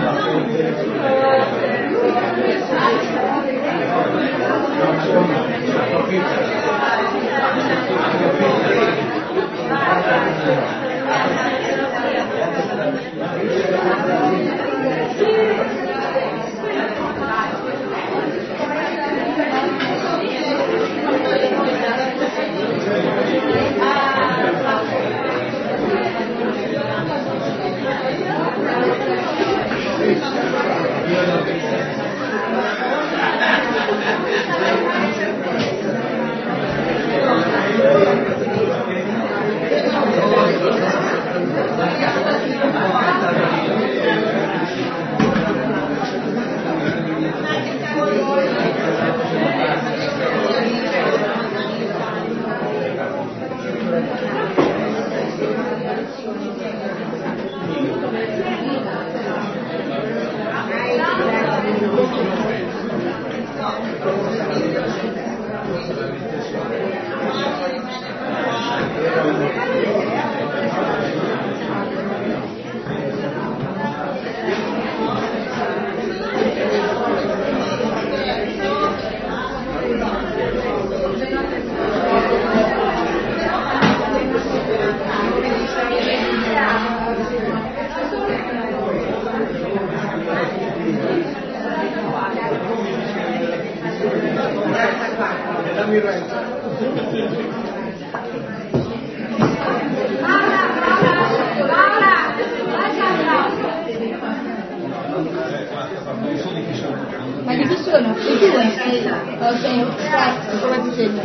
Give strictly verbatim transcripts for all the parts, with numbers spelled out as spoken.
Ma di chi sono? I due? Ok, grazie, come ti senti?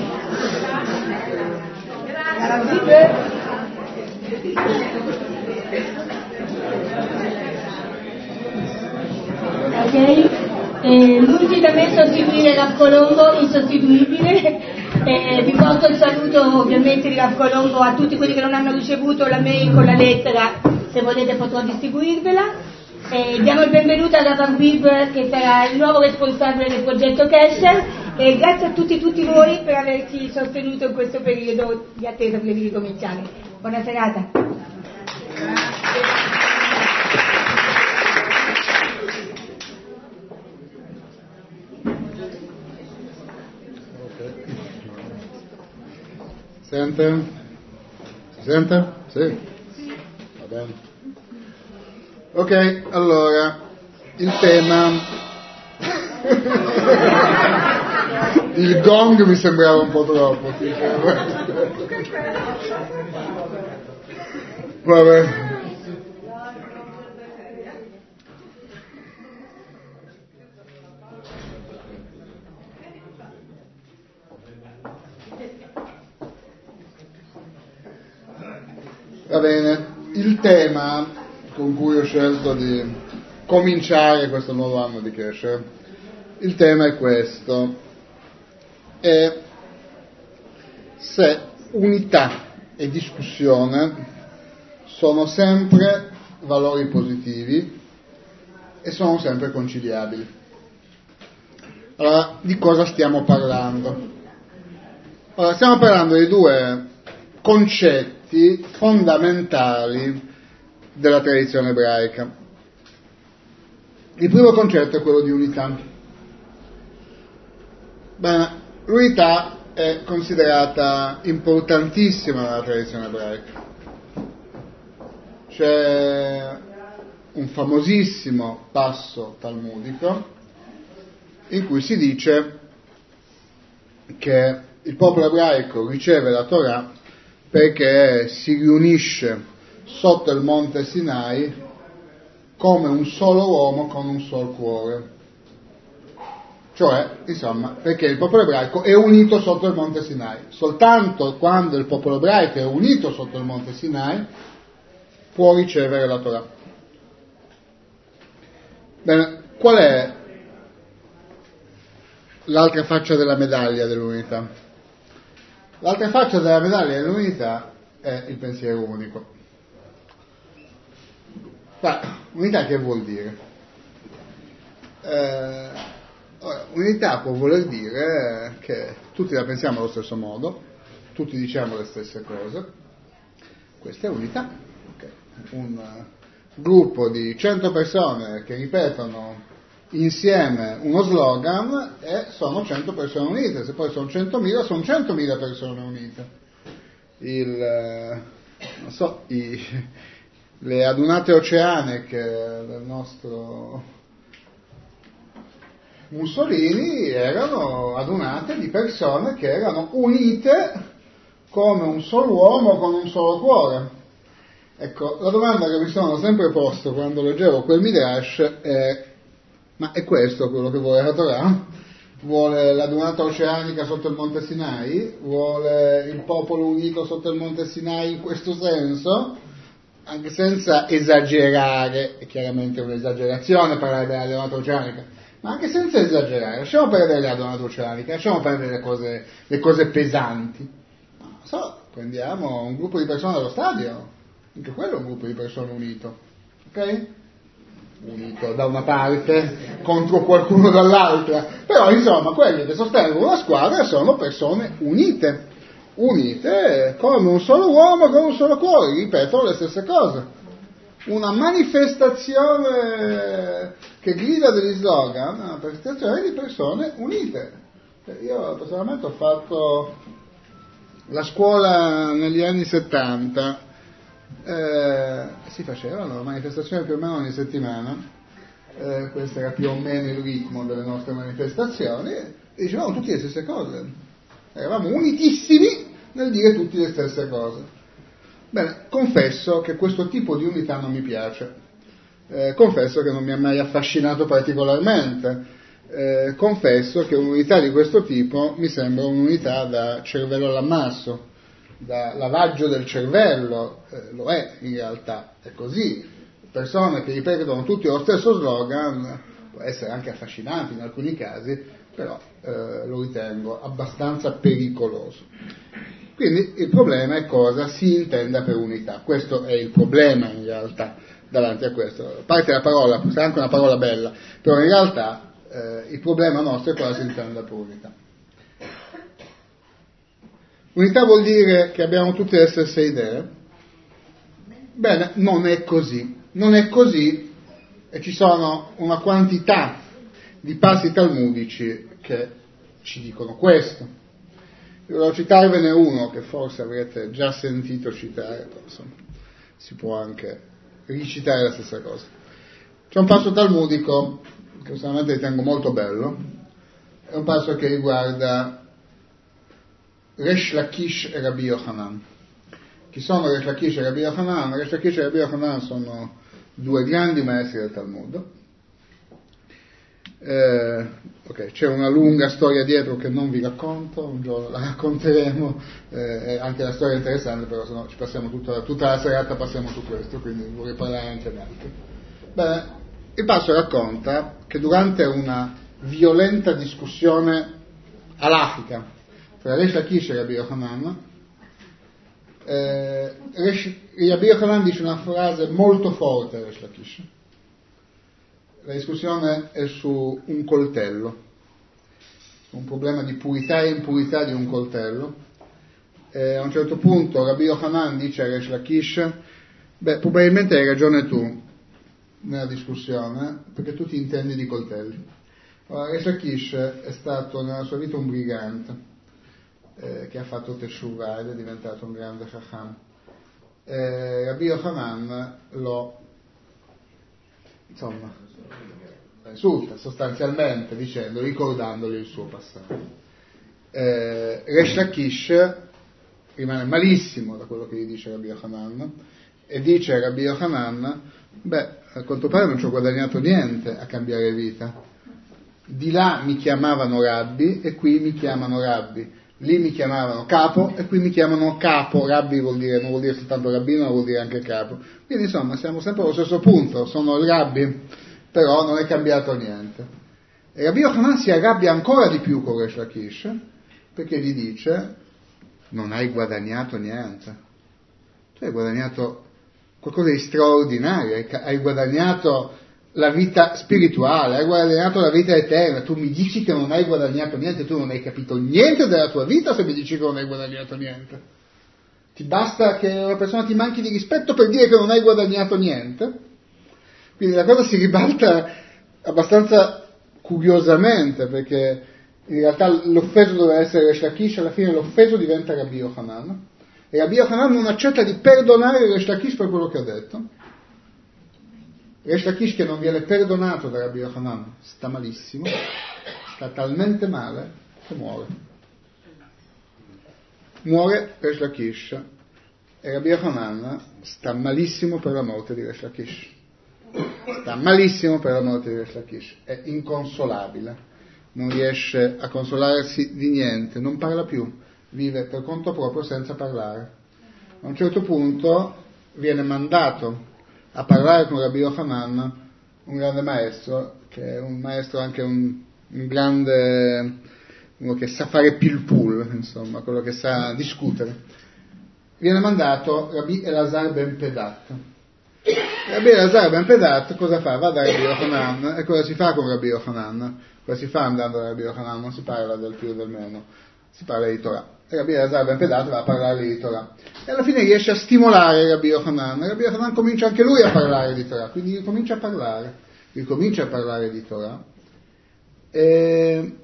Ok, eh, lungi da me sostituire Raff Colombo, insostituibile. Eh, vi porto il saluto ovviamente di Raff Colombo a tutti quelli che non hanno ricevuto la mail con la lettera, se volete potrò distribuirvela. Eh, diamo il benvenuto ad Raff Bib, che sarà il nuovo responsabile del progetto Kesher, e grazie a tutti tutti voi per averci sostenuto in questo periodo di attesa prima di ricominciare. Buona serata. Sente? Si sente? Sì? Va bene. Ok, allora, il tema, il gong mi sembrava un po' troppo, vabbè. Va bene, il tema con cui ho scelto di cominciare questo nuovo anno di Kesher, il tema è questo: è se unità e discussione sono sempre valori positivi e sono sempre conciliabili. Allora, di cosa stiamo parlando? Allora, stiamo parlando di due concetti fondamentali della tradizione ebraica. Il primo concetto è quello di unità. Bene, l'unità è considerata importantissima nella tradizione ebraica. C'è un famosissimo passo talmudico in cui si dice che il popolo ebraico riceve la Torah perché si riunisce sotto il monte Sinai come un solo uomo con un solo cuore. Cioè, insomma, perché il popolo ebraico è unito sotto il monte Sinai. Soltanto quando il popolo ebraico è unito sotto il monte Sinai può ricevere la Torah. Bene, qual è l'altra faccia della medaglia dell'unità? L'altra faccia della medaglia dell'unità è il pensiero unico. Ma unità che vuol dire? Eh, unità può voler dire che tutti la pensiamo allo stesso modo, tutti diciamo le stesse cose. Questa è unità. Okay. Un, gruppo di cento persone che ripetono insieme uno slogan e sono cento persone unite, se poi sono centomila sono centomila persone unite. Il, non so, i, le adunate oceaniche del nostro Mussolini erano adunate di persone che erano unite come un solo uomo con un solo cuore. Ecco, la domanda che mi sono sempre posto quando leggevo quel Midrash è: ma è questo quello che vuole la Torah? Vuole l'adunata oceanica sotto il Monte Sinai? Vuole il popolo unito sotto il Monte Sinai in questo senso? Anche senza esagerare, è chiaramente un'esagerazione parlare dell'adunata oceanica, ma anche senza esagerare, lasciamo perdere l'adunata oceanica, lasciamo perdere le cose, le cose pesanti. Non so, prendiamo un gruppo di persone allo stadio, anche quello è un gruppo di persone unito, ok? Unito da una parte contro qualcuno dall'altra, però insomma quelli che sostengono una squadra sono persone unite, unite come un solo uomo con un solo cuore, ripetono le stesse cose, una manifestazione che grida degli slogan, una manifestazione di persone unite. Io personalmente ho fatto la scuola negli anni settanta. Eh, si facevano manifestazioni più o meno ogni settimana, eh, questo era più o meno il ritmo delle nostre manifestazioni, e dicevamo tutti le stesse cose, eravamo unitissimi nel dire tutte le stesse cose. Bene, confesso che questo tipo di unità non mi piace, eh, confesso che non mi ha mai affascinato particolarmente, eh, confesso che un'unità di questo tipo mi sembra un'unità da cervello all'ammasso, da lavaggio del cervello, eh, lo è in realtà, è così. Persone che ripetono tutti lo stesso slogan può essere anche affascinante in alcuni casi, però eh, lo ritengo abbastanza pericoloso. Quindi il problema è cosa si intenda per unità, questo è il problema in realtà davanti a questo. A parte la parola, sarà anche una parola bella, però in realtà eh, il problema nostro è cosa si intenda per unità. Unità vuol dire che abbiamo tutte le stesse idee? Bene, non è così. Non è così e ci sono una quantità di passi talmudici che ci dicono questo. Io voglio citarvene uno che forse avrete già sentito citare, però insomma si può anche ricitare la stessa cosa. C'è un passo talmudico che personalmente ritengo molto bello, è un passo che riguarda Resh Lakish e Rabbi Yochanan. Chi sono Resh Lakish e Rabbi Yochanan? Resh Lakish e Rabbi Yochanan sono due grandi maestri del Talmud. Eh, ok, c'è una lunga storia dietro che non vi racconto, un giorno la racconteremo, eh, anche la storia è interessante, però se no ci passiamo tutta, tutta la serata passiamo su questo, quindi vorrei parlare anche di altro. Bene, il passo racconta che durante una violenta discussione alachica tra Resh Lakish e Rabbi Yochanan, eh, Rabbi Yochanan dice una frase molto forte a Resh Lakish. La discussione è su un coltello, un problema di purità e impurità di un coltello. E a un certo punto Rabbi Yochanan dice a Resh Lakish: beh, probabilmente hai ragione tu nella discussione, perché tu ti intendi di coltelli. Ora, Resh Lakish è stato nella sua vita un brigante, eh, che ha fatto Teshuvah ed è diventato un grande Chacham. Eh, Rabbi Yochanan lo, insomma, insulta sostanzialmente dicendo, ricordandogli il suo passato. Eh, Resh Lakish rimane malissimo da quello che gli dice Rabbi Yochanan e dice a Rabbi Yochanan: beh, a quanto pare non ci ho guadagnato niente a cambiare vita. Di là mi chiamavano Rabbi e qui mi chiamano Rabbi. Lì mi chiamavano capo e qui mi chiamano capo. Rabbi vuol dire, non vuol dire soltanto rabbino, ma vuol dire anche capo. Quindi insomma siamo sempre allo stesso punto, sono il Rabbi, però non è cambiato niente. E Rabbi Yochanan si arrabbia ancora di più con Resh Lakish, perché gli dice: non hai guadagnato niente, tu hai guadagnato qualcosa di straordinario, hai guadagnato la vita spirituale, hai guadagnato la vita eterna, tu mi dici che non hai guadagnato niente, tu non hai capito niente della tua vita se mi dici che non hai guadagnato niente. Ti basta che una persona ti manchi di rispetto per dire che non hai guadagnato niente? Quindi la cosa si ribalta abbastanza curiosamente, perché in realtà l'offeso doveva essere Resh Lakish, alla fine l'offeso diventa Rabbi Yochanan, e Rabbi Yochanan non accetta di perdonare Resh Lakish per quello che ha detto. Resh Lakish, che non viene perdonato da Rabbi Yochanan, sta malissimo, sta talmente male che muore. Muore Resh Lakish, e Rabbi Yochanan sta malissimo per la morte di Resh Lakish. Sta malissimo per la morte di Resh Lakish, è inconsolabile, non riesce a consolarsi di niente, non parla più, vive per conto proprio senza parlare. A un certo punto viene mandato a parlare con Rabbi Yochanan, un grande maestro, che è un maestro anche un, un grande, uno che sa fare pilpul, insomma, quello che sa discutere. Viene mandato Rabbi Elazar ben Pedat. Rabbi Elazar ben Pedat cosa fa? Va da Rabbi Yochanan, e cosa si fa con Rabbi Yochanan? Cosa si fa andando da Rabbi Yochanan? Non si parla del più o del meno, si parla di Torah. E Rabbi Elazar ben Pedat va a parlare di Torah, e alla fine riesce a stimolare Rabbi Yochanan, e Rabbi Yochanan comincia anche lui a parlare di Torah, quindi ricomincia a parlare, ricomincia a parlare di Torah, e,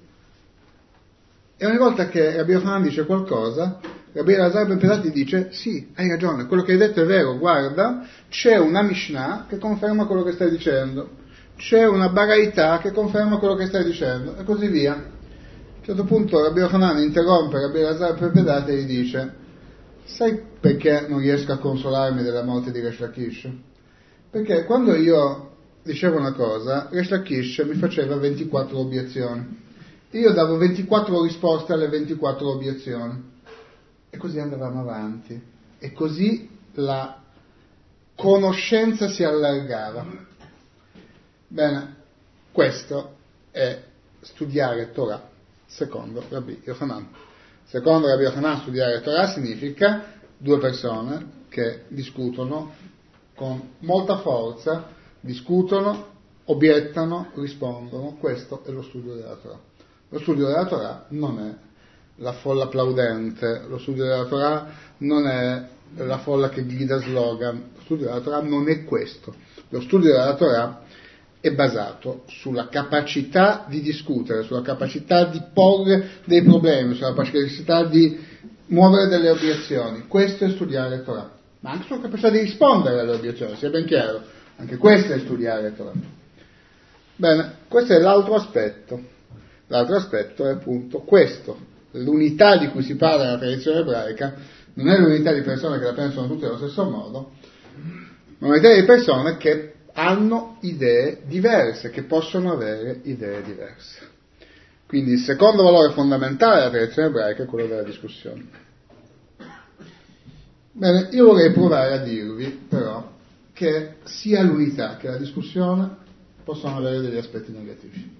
e ogni volta che Rabbi Yochanan dice qualcosa, Rabbi Elazar ben Pedat gli dice: sì, hai ragione, quello che hai detto è vero, guarda, c'è una Mishnah che conferma quello che stai dicendo, c'è una Baraita che conferma quello che stai dicendo, e così via. A un certo punto Rabbi Yochanan interrompe Rabbi Elazar ben Pedat e gli dice: sai perché non riesco a consolarmi della morte di Resh Lakish? Perché quando io dicevo una cosa, Resh Lakish mi faceva ventiquattro obiezioni, io davo ventiquattro risposte alle ventiquattro obiezioni, e così andavamo avanti, e così la conoscenza si allargava. Bene, questo è studiare Torah secondo Rabbi Yochanan. Secondo Rabbi Yochanan, studiare Torah significa due persone che discutono con molta forza, discutono, obiettano, rispondono. Questo è lo studio della Torah. Lo studio della Torah non è la folla applaudente, lo studio della Torah non è la folla che grida slogan, lo studio della Torah non è questo. Lo studio della Torah è basato sulla capacità di discutere, sulla capacità di porre dei problemi, sulla capacità di muovere delle obiezioni. Questo è studiare Torah, ma anche sulla capacità di rispondere alle obiezioni, sia ben chiaro, anche questo è studiare Torah. Bene, questo è l'altro aspetto. L'altro aspetto è appunto questo. L'unità di cui si parla nella tradizione ebraica non è l'unità di persone che la pensano tutte allo stesso modo, ma l'unità di persone che hanno idee diverse, che possono avere idee diverse. Quindi il secondo valore fondamentale della tradizione ebraica è quello della discussione. Bene, io vorrei provare a dirvi però che sia l'unità che la discussione possono avere degli aspetti negativi.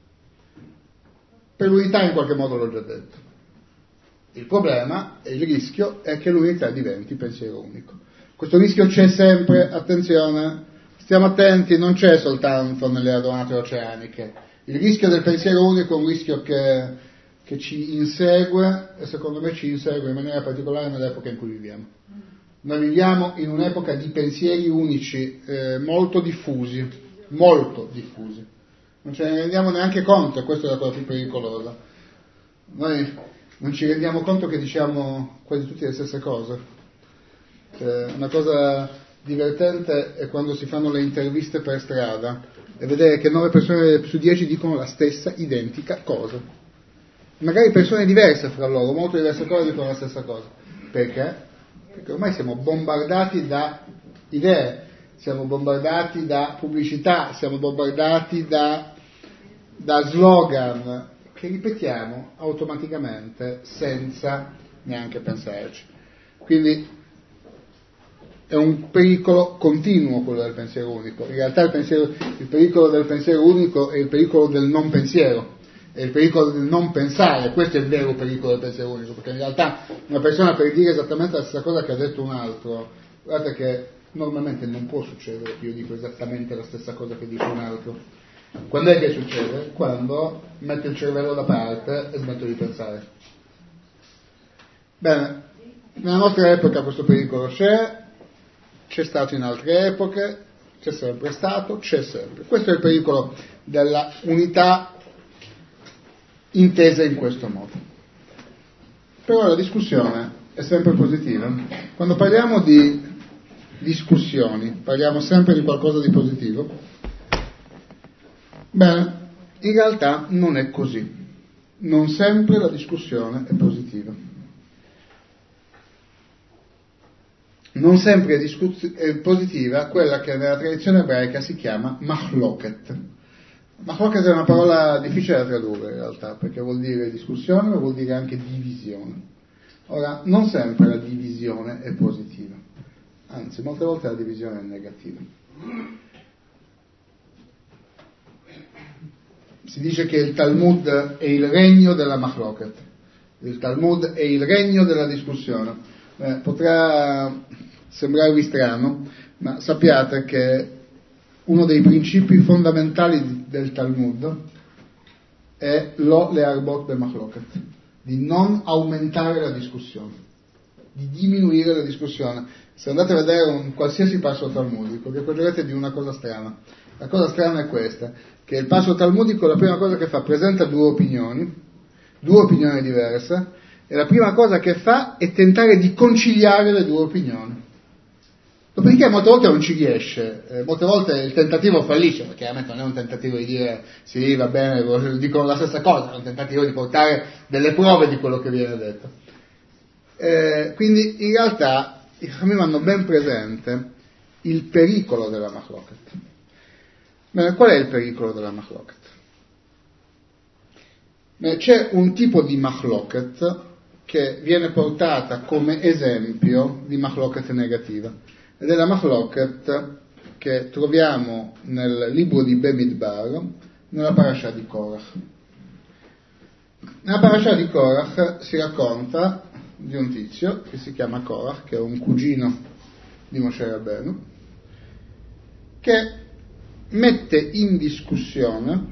Per l'unità in qualche modo l'ho già detto. Il problema e il rischio è che l'unità diventi pensiero unico. Questo rischio c'è sempre, attenzione, stiamo attenti, non c'è soltanto nelle adornate oceaniche. Il rischio del pensiero unico è un rischio che, che ci insegue, e secondo me ci insegue in maniera particolare nell'epoca in cui viviamo. Noi viviamo in un'epoca di pensieri unici eh, molto diffusi, molto diffusi. Non ce ne rendiamo neanche conto, e questa è la cosa più pericolosa. Noi non ci rendiamo conto che diciamo quasi tutti le stesse cose. Eh, una cosa divertente è quando si fanno le interviste per strada e vedere che nove persone su dieci dicono la stessa identica cosa. Magari persone diverse fra loro, molto diverse cose dicono la stessa cosa. Perché? Perché ormai siamo bombardati da idee, siamo bombardati da pubblicità, siamo bombardati da, da slogan che ripetiamo automaticamente senza neanche pensarci. Quindi è un pericolo continuo quello del pensiero unico. In realtà il, pensiero, il pericolo del pensiero unico è il pericolo del non pensiero, è il pericolo del non pensare. Questo è il vero pericolo del pensiero unico, perché in realtà una persona, per dire esattamente la stessa cosa che ha detto un altro, guardate che normalmente non può succedere che io dico esattamente la stessa cosa che dice un altro. Quando è che succede? Quando metto il cervello da parte e smetto di pensare. Bene, nella nostra epoca questo pericolo c'è, c'è stato in altre epoche, c'è sempre stato, c'è sempre. Questo è il pericolo della unità intesa in questo modo. Però la discussione è sempre positiva. Quando parliamo di discussioni, parliamo sempre di qualcosa di positivo. Bene, in realtà non è così. Non sempre la discussione è positiva. Non sempre è, discuss- è positiva quella che nella tradizione ebraica si chiama machloket. Machloket è una parola difficile da tradurre in realtà, perché vuol dire discussione, ma vuol dire anche divisione. Ora, non sempre la divisione è positiva, anzi, molte volte la divisione è negativa. Si dice che il Talmud è il regno della machloket, il Talmud è il regno della discussione. Eh, potrà sembrarvi strano, ma sappiate che uno dei principi fondamentali del Talmud è lo learbot be machloket, di non aumentare la discussione, di diminuire la discussione. Se andate a vedere un qualsiasi passo talmudico, vi accorgerete di una cosa strana. La cosa strana è questa, che il passo talmudico la prima cosa che fa, presenta due opinioni, due opinioni diverse, e la prima cosa che fa è tentare di conciliare le due opinioni. Dopodiché molte volte non ci riesce, eh, molte volte il tentativo fallisce, perché chiaramente non è un tentativo di dire sì, va bene, dicono la stessa cosa, è un tentativo di portare delle prove di quello che viene detto. Eh, quindi in realtà i Chachamim hanno ben presente il pericolo della machloket. Bene, qual è il pericolo della machloket? Beh, c'è un tipo di machloket che viene portata come esempio di machloket negativa, ed è la machloket che troviamo nel libro di Bemidbar, nella parasha di Korach. Nella parasha di Korach si racconta di un tizio che si chiama Korach, che è un cugino di Moshe Rabbeinu, che mette in discussione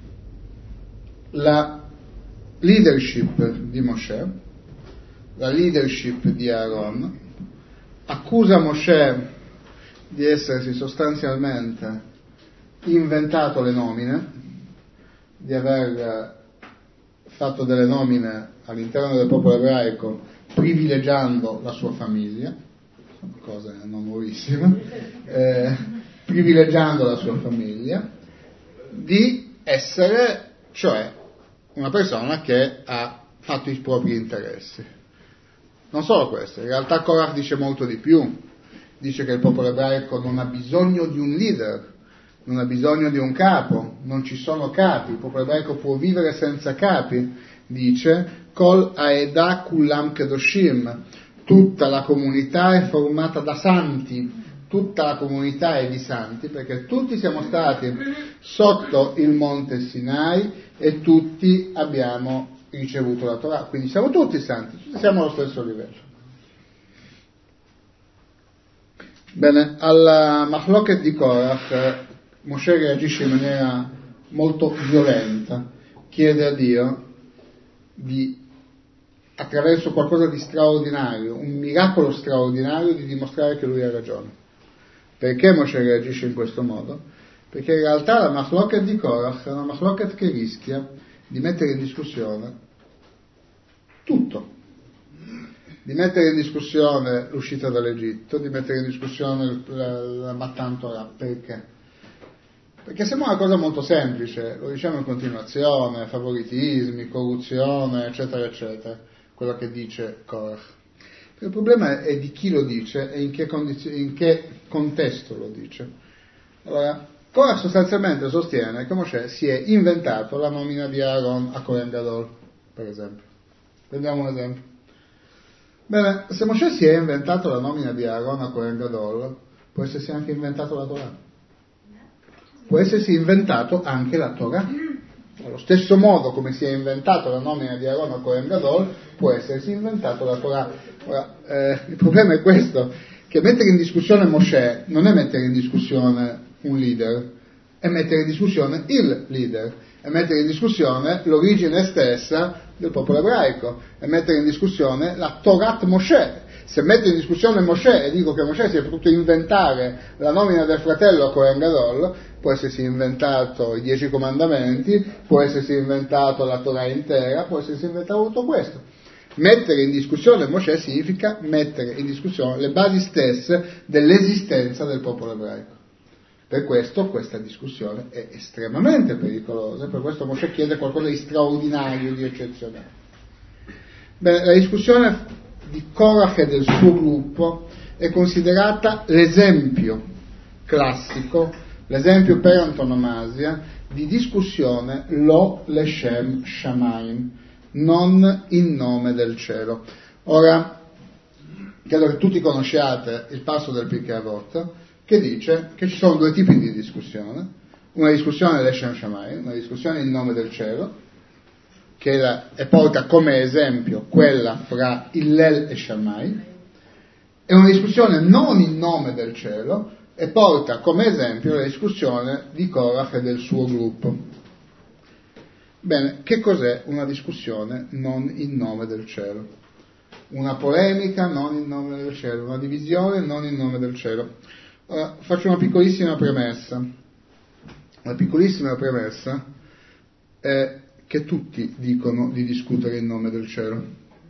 la leadership di Moshe, la leadership di Aaron, accusa Moshe di essersi sostanzialmente inventato le nomine, di aver fatto delle nomine all'interno del popolo ebraico privilegiando la sua famiglia, sono cose non nuovissime, eh, privilegiando la sua famiglia, di essere, cioè, una persona che ha fatto i propri interessi. Non solo questo, in realtà Korach dice molto di più, dice che il popolo ebraico non ha bisogno di un leader, non ha bisogno di un capo, non ci sono capi, il popolo ebraico può vivere senza capi, dice Kol Aedah Kulam Kedoshim, tutta la comunità è formata da santi, tutta la comunità è di santi, perché tutti siamo stati sotto il monte Sinai e tutti abbiamo ricevuto la Torah, quindi siamo tutti santi, tutti siamo allo stesso livello. Bene, alla machloket di Korach Moshe reagisce in maniera molto violenta, chiede a Dio di, attraverso qualcosa di straordinario, un miracolo straordinario, di dimostrare che lui ha ragione. Perché Moshe reagisce in questo modo? Perché in realtà la machloket di Korach è una machloket che rischia di mettere in discussione tutto, di mettere in discussione l'uscita dall'Egitto, di mettere in discussione la, la Matan Torah. Perché? Perché sembra una cosa molto semplice, lo diciamo in continuazione, favoritismi, corruzione, eccetera, eccetera, quello che dice Korach. Il problema è di chi lo dice e in che, condiz- in che contesto lo dice. Allora, Korach sostanzialmente sostiene che Moshe si è inventato la nomina di Aaron a Kohen Gadol, per esempio. Prendiamo un esempio. Bene, se Moshe si è inventato la nomina di Aaron a Kohen Gadol, può essersi anche inventato la Torah. Può essersi inventato anche la Torah. Allo stesso modo come si è inventato la nomina di Aaron a Kohen Gadol, può essersi inventato la Torah. Ora, eh, il problema è questo, che mettere in discussione Moshe non è mettere in discussione un leader, è mettere in discussione il leader, è mettere in discussione l'origine stessa del popolo ebraico, è mettere in discussione la Torat Moshe, se metto in discussione Mosè e dico che Mosè si è potuto inventare la nomina del fratello Cohen Gadol, può essersi inventato i dieci comandamenti, può essersi inventato la Torah intera, può essersi inventato tutto questo. Mettere in discussione Mosè significa mettere in discussione le basi stesse dell'esistenza del popolo ebraico. Per questo questa discussione è estremamente pericolosa, per questo Mosè chiede qualcosa di straordinario, di eccezionale. Bene, la discussione di Korach e del suo gruppo è considerata l'esempio classico, l'esempio per antonomasia di discussione lo leshem shamayim, non in nome del cielo. Ora, credo che tutti conosciate il passo del Pirkei Avot, che dice che ci sono due tipi di discussione: una discussione leshem shamayim, una discussione in nome del cielo, che la, e porta come esempio quella fra Hillel e Shammai, e una discussione non in nome del cielo, e porta come esempio la discussione di Korach e del suo gruppo. Bene, che cos'è una discussione non in nome del cielo? Una polemica non in nome del cielo, una divisione non in nome del cielo. Ora, faccio una piccolissima premessa. Una piccolissima premessa è che tutti dicono di discutere in nome del cielo.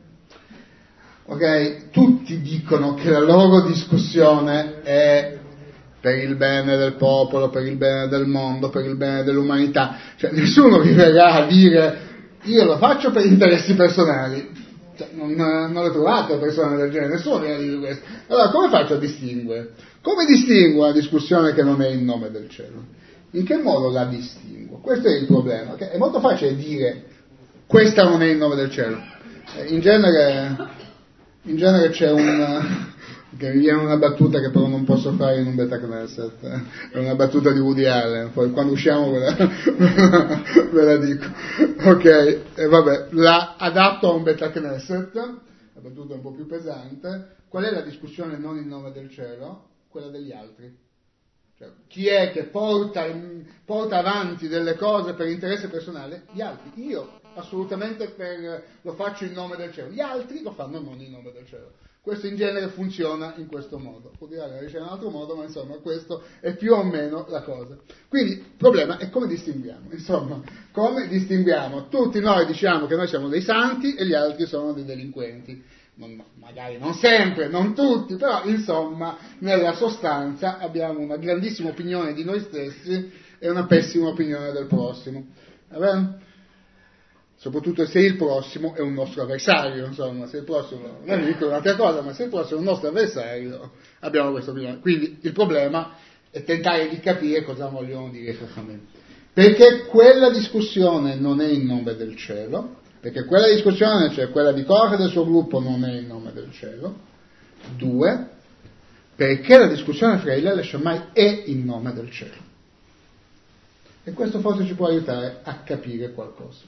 Ok? Tutti dicono che la loro discussione è per il bene del popolo, per il bene del mondo, per il bene dell'umanità. Cioè, nessuno vi verrà a dire io lo faccio per interessi personali. Cioè, non, non le trovate persone del genere, nessuno viene a dire questo. Allora, come faccio a distinguere? Come distingo una discussione che non è in nome del cielo? In che modo la distingo? Questo è il problema. Okay? È molto facile dire questa non è in nome del cielo. In genere, in genere c'è un... che mi viene una battuta che però non posso fare in un Beta Knesset, è una battuta di Woody Allen, poi quando usciamo ve la, ve la dico. Ok, e vabbè, la adatto a un Beta Knesset, la battuta è un po' più pesante. Qual è la discussione non in nome del cielo? Quella degli altri. Cioè, chi è che porta, porta avanti delle cose per interesse personale? Gli altri. Io assolutamente per, lo faccio in nome del cielo, gli altri lo fanno non in nome del cielo. Questo in genere funziona in questo modo. Può dire che c'è un altro modo, ma insomma questo è più o meno la cosa. Quindi il problema è come distinguiamo. Insomma, come distinguiamo? Tutti noi diciamo che noi siamo dei santi e gli altri sono dei delinquenti. Non, magari non sempre, non tutti, però insomma nella sostanza abbiamo una grandissima opinione di noi stessi e una pessima opinione del prossimo. Va bene? Soprattutto se il prossimo è un nostro avversario, insomma, se il prossimo non è un'altra cosa, ma se il prossimo è un nostro avversario abbiamo questa opinione. Quindi il problema è tentare di capire cosa vogliono dire esattamente. Perché quella discussione non è in nome del cielo, perché quella discussione, cioè quella di Korach e del suo gruppo, non è in nome del cielo. Due, perché la discussione fra Hillel e Shammai è in nome del cielo. E questo forse ci può aiutare a capire qualcosa.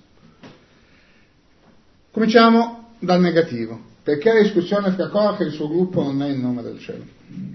Cominciamo dal negativo. Perché la discussione fra Korach e il suo gruppo non è in nome del cielo?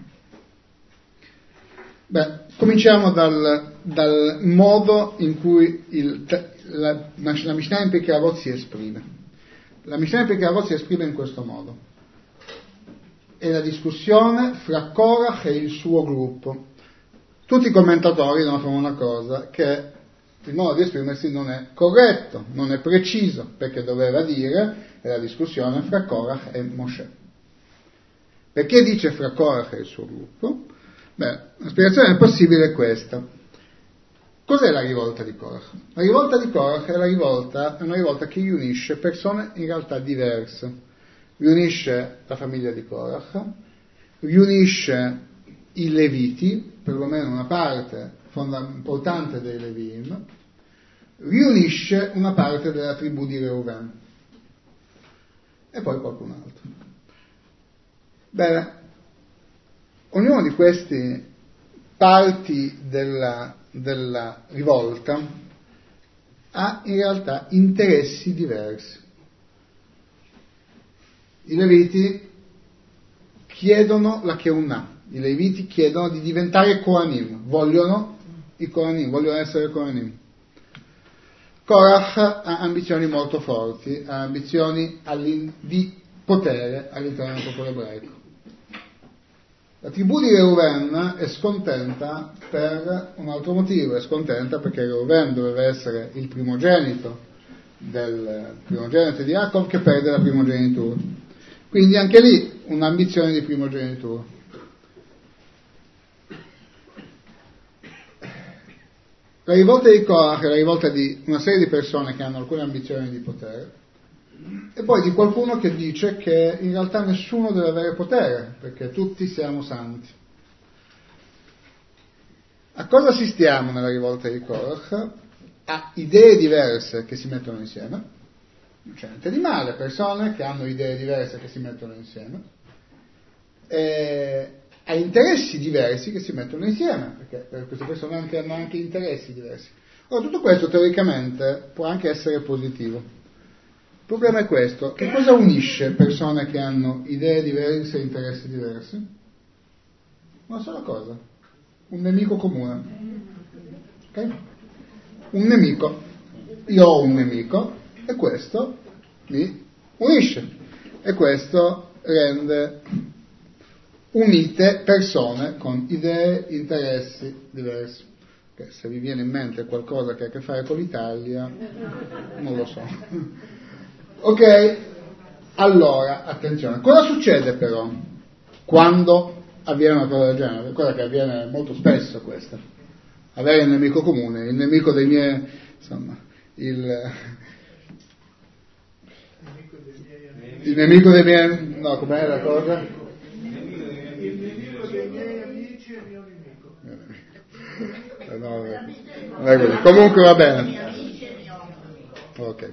Beh, cominciamo dal, dal modo in cui il, la, la Mishnah in Pirkei Avot si esprime. La Mishnah in Pirkei Avot si esprime in questo modo. È la discussione fra Korach e il suo gruppo. Tutti i commentatori notano una cosa, che il modo di esprimersi non è corretto, non è preciso, perché doveva dire è la discussione fra Korach e Mosè. Perché dice fra Korach e il suo gruppo? Beh, la spiegazione possibile è questa. Cos'è la rivolta di Korach? La rivolta di Korach è, la rivolta, è una rivolta che riunisce persone in realtà diverse. Riunisce la famiglia di Korach, riunisce i Leviti, perlomeno una parte importante dei Levim, riunisce una parte della tribù di Reuven e poi qualcun altro. Bene, ognuno di questi parti della, della rivolta ha in realtà interessi diversi. I Leviti chiedono la Keunah, i Leviti chiedono di diventare Kohanim, vogliono i Kohanim, vogliono essere Kohanim. Korach ha ambizioni molto forti, ha ambizioni di potere all'interno del popolo ebraico. La tribù di Reuven è scontenta per un altro motivo, è scontenta perché Reuven doveva essere il primogenito del primogenito di Jacob che perde la primogenitura. Quindi anche lì un'ambizione di primogenitura. La rivolta di Korach è la rivolta di una serie di persone che hanno alcune ambizioni di potere e poi di qualcuno che dice che in realtà nessuno deve avere potere perché tutti siamo santi. A cosa assistiamo nella rivolta di Korach? A idee diverse che si mettono insieme, non c'è niente di male, persone che hanno idee diverse che si mettono insieme, e a interessi diversi che si mettono insieme, perché per queste persone anche, hanno anche interessi diversi. Ora, tutto questo teoricamente può anche essere positivo. Il problema è questo: che cosa unisce persone che hanno idee diverse e interessi diversi? Una sola cosa: un nemico comune. Ok? Un nemico. Io ho un nemico e questo mi unisce e questo rende unite persone con idee, interessi diversi. Che se vi viene in mente qualcosa che ha a che fare con l'Italia, non lo so. Ok? Allora, attenzione. Cosa succede però quando avviene una cosa del genere? Cosa che avviene molto spesso questa. Avere un nemico comune, il nemico dei miei, insomma, il, il nemico dei miei, no, com'è la cosa? Il nemico dei miei amici è mio nemico. Eh, no, non è così. Comunque va bene. Ok.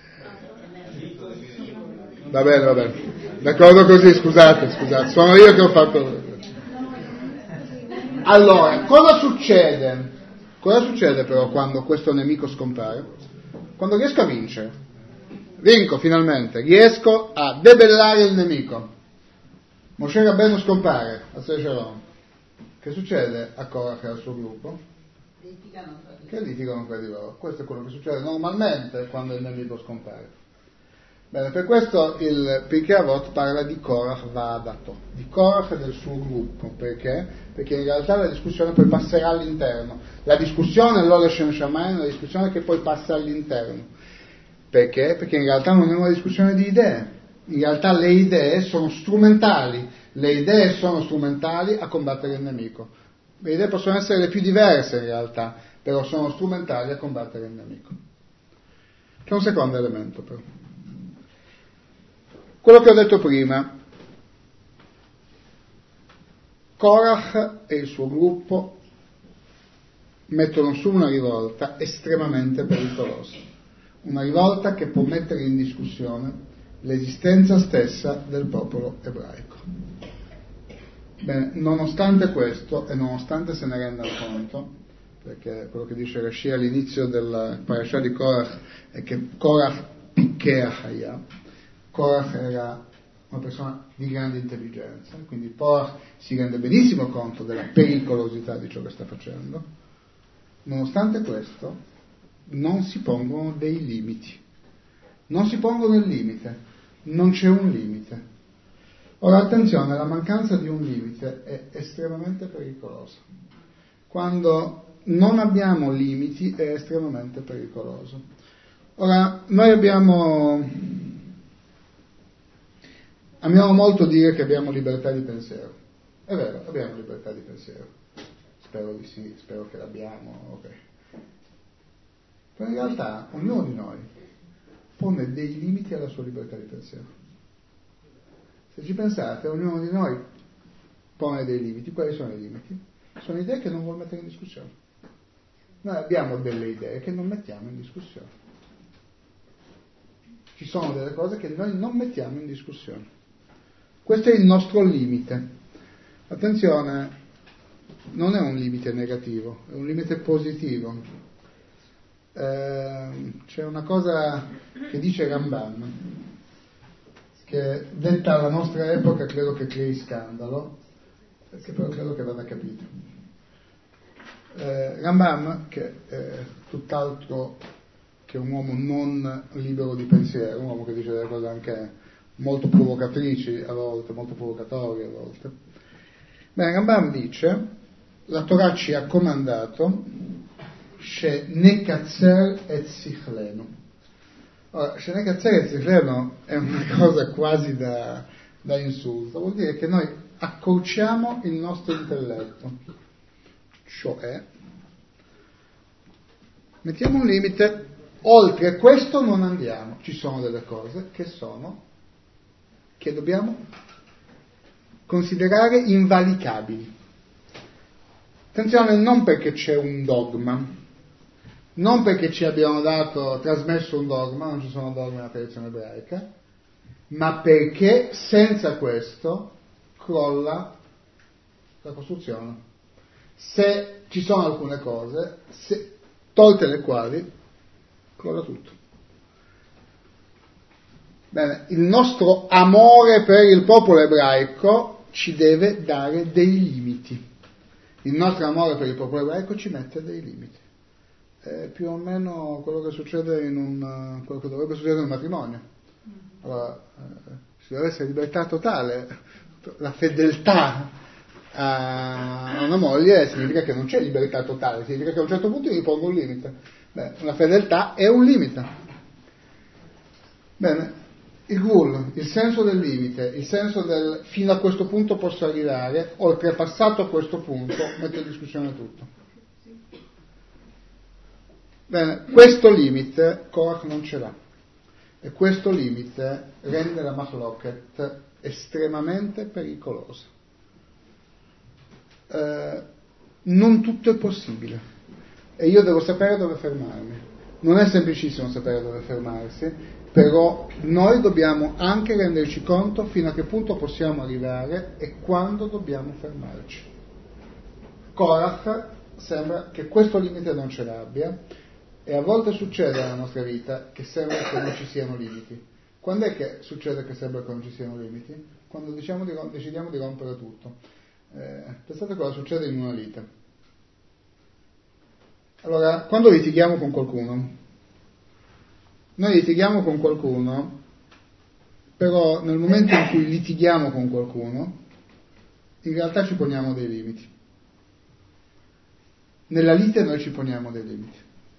Va bene, va bene. D'accordo così, scusate, scusate, sono io che ho fatto. Allora, cosa succede? Cosa succede però quando questo nemico scompare? Quando riesco a vincere. Vinco finalmente, riesco a debellare il nemico. Moshe Rabbeinu scompare a Seychelles. Che succede a Korach e al suo gruppo? Litigano tra di loro. Che litigano tra di loro. Questo è quello che succede normalmente quando il nemico scompare. Bene, per questo il Pirkei Avot parla di Korach Va'adato, di Korach e del suo gruppo. Perché? Perché in realtà la discussione poi passerà all'interno. La discussione, l'Ole Shem Shamayim, è una discussione che poi passa all'interno. Perché? Perché in realtà non è una discussione di idee. In realtà le idee sono strumentali. Le idee sono strumentali a combattere il nemico. Le idee possono essere le più diverse in realtà, però sono strumentali a combattere il nemico. C'è un secondo elemento però. Quello che ho detto prima, Korach e il suo gruppo mettono su una rivolta estremamente pericolosa, una rivolta che può mettere in discussione l'esistenza stessa del popolo ebraico. Bene, nonostante questo e nonostante se ne rendano conto, perché quello che dice Rashi all'inizio della parasha di Korach è che Korach Pikeh Haya, Korach era una persona di grande intelligenza, quindi Korach si rende benissimo conto della pericolosità di ciò che sta facendo. Nonostante questo non si pongono dei limiti, non si pongono il limite, non c'è un limite. Ora attenzione, la mancanza di un limite è estremamente pericolosa. Quando non abbiamo limiti è estremamente pericoloso. Ora, noi abbiamo Amiamo molto dire che abbiamo libertà di pensiero. È vero, abbiamo libertà di pensiero. Spero di sì, spero che l'abbiamo, ok. Però in realtà ognuno di noi pone dei limiti alla sua libertà di pensiero. Se ci pensate, ognuno di noi pone dei limiti. Quali sono i limiti? Sono idee che non vuole mettere in discussione. Noi abbiamo delle idee che non mettiamo in discussione. Ci sono delle cose che noi non mettiamo in discussione. Questo è il nostro limite. Attenzione, non è un limite negativo, è un limite positivo. Eh, c'è una cosa che dice Rambam, che detta alla nostra epoca credo che crei scandalo, perché però credo che vada capito. Eh, Rambam, che è tutt'altro che un uomo non libero di pensiero, un uomo che dice delle cose anche molto provocatrici a volte, molto provocatori a volte. Bene, Rambam dice, la Torah ci ha comandato She nekatzer et sichlenu. Ora, She nekatzer et sichlenu è una cosa quasi da, da insulto, vuol dire che noi accorciamo il nostro intelletto, cioè mettiamo un limite, oltre questo non andiamo, ci sono delle cose che sono, che dobbiamo considerare invalicabili. Attenzione, non perché c'è un dogma, non perché ci abbiamo dato, trasmesso un dogma, non ci sono dogmi nella tradizione ebraica, ma perché senza questo crolla la costruzione. Se ci sono alcune cose, se, tolte le quali, crolla tutto. Bene, il nostro amore per il popolo ebraico ci deve dare dei limiti. Il nostro amore per il popolo ebraico ci mette dei limiti. È più o meno quello che succede in un, quello che dovrebbe succedere in un matrimonio. Allora, eh, ci deve essere libertà totale. La fedeltà a una moglie significa che non c'è libertà totale, significa che a un certo punto io gli pongo un limite. Beh, la fedeltà è un limite. Bene, il gul, il senso del limite, il senso del fino a questo punto posso arrivare, oltrepassato questo punto, mette in discussione tutto. Bene, questo limite Korach non ce l'ha, e questo limite rende la Machloket estremamente pericolosa. Eh, non tutto è possibile e io devo sapere dove fermarmi. Non è semplicissimo sapere dove fermarsi, però noi dobbiamo anche renderci conto fino a che punto possiamo arrivare e quando dobbiamo fermarci. Korach sembra che questo limite non ce l'abbia, e a volte succede nella nostra vita che sembra che non ci siano limiti. Quando è che succede che sembra che non ci siano limiti? Quando diciamo di, decidiamo di rompere tutto. Eh, pensate cosa succede in una lite. Allora, quando litighiamo con qualcuno, noi litighiamo con qualcuno, però nel momento in cui litighiamo con qualcuno, in realtà ci poniamo dei limiti. Nella lite noi ci poniamo dei limiti.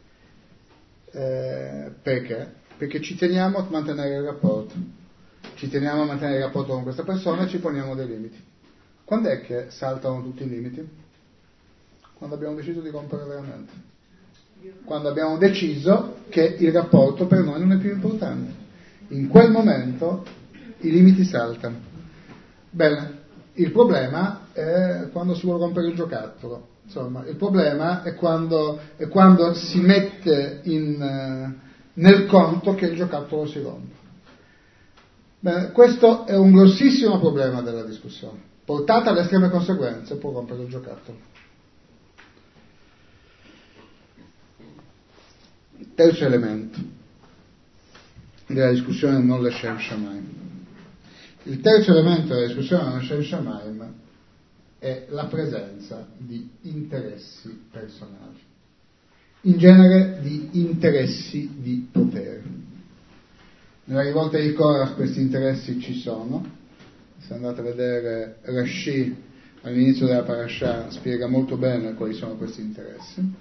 Eh, perché? Perché ci teniamo a mantenere il rapporto, ci teniamo a mantenere il rapporto con questa persona e ci poniamo dei limiti. Quando è che saltano tutti i limiti? Quando abbiamo deciso di rompere veramente, quando abbiamo deciso che il rapporto per noi non è più importante. In quel momento i limiti saltano. Bene, il problema è quando si vuole rompere il giocattolo. Insomma, il problema è quando, è quando si mette in, eh, nel conto che il giocattolo si rompe. Bene, questo è un grossissimo problema della discussione. Portata alle estreme conseguenze può rompere il giocattolo. Terzo elemento della discussione non l'Eshem Shamayim. Il terzo elemento della discussione non l'Eshem Shamayim è la presenza di interessi personali, in genere di interessi di potere. Nella rivolta di Korach questi interessi ci sono. Se andate a vedere Rashi all'inizio della parasha spiega molto bene quali sono questi interessi.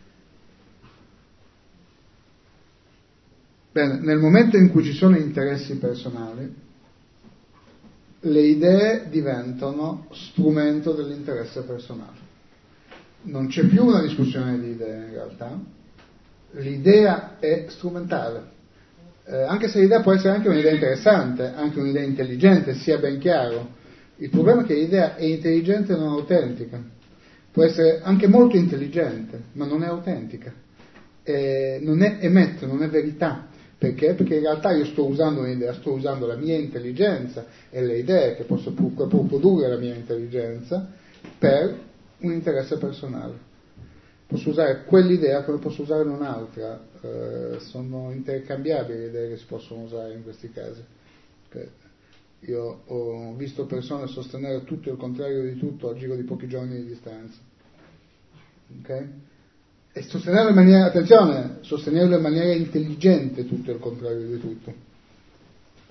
Bene, nel momento in cui ci sono interessi personali, le idee diventano strumento dell'interesse personale. Non c'è più una discussione di idee in realtà, l'idea è strumentale, eh, anche se l'idea può essere anche un'idea interessante, anche un'idea intelligente, sia ben chiaro. Il problema è che l'idea è intelligente e non autentica, può essere anche molto intelligente, ma non è autentica, eh, non è emette, non è verità. Perché? Perché in realtà io sto usando un'idea, sto usando la mia intelligenza e le idee che posso che può produrre la mia intelligenza per un interesse personale. Posso usare quell'idea come posso usare un'altra, eh, sono intercambiabili le idee che si possono usare in questi casi. Okay. Io ho visto persone sostenere tutto il contrario di tutto a giro di pochi giorni di distanza. Ok? E sostenerlo in maniera, attenzione, sostenerlo in maniera intelligente tutto il contrario di tutto.